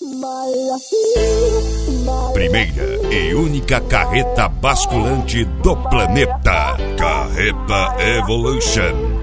Primeira e única carreta basculante do planeta. Carreta Evolution.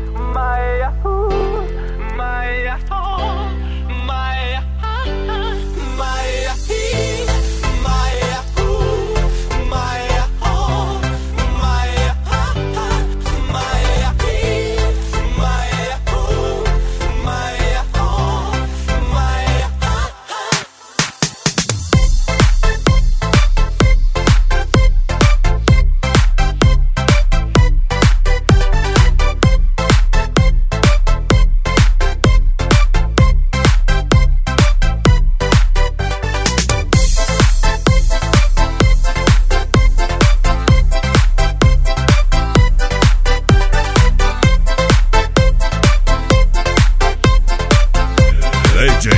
DJ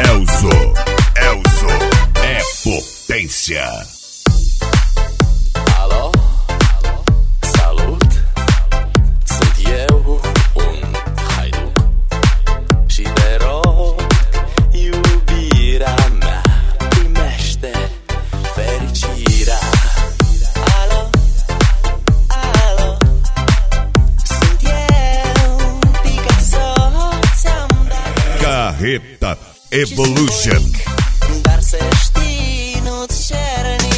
Elzo é potência. Alo, salut, sunt eu, un haiduc și te rog, iubirea mea, primește fericirea. Alo, alo, sunt eu, Picasso, ți-am dat Carreta Evolution. dar să știi, nu-ți cer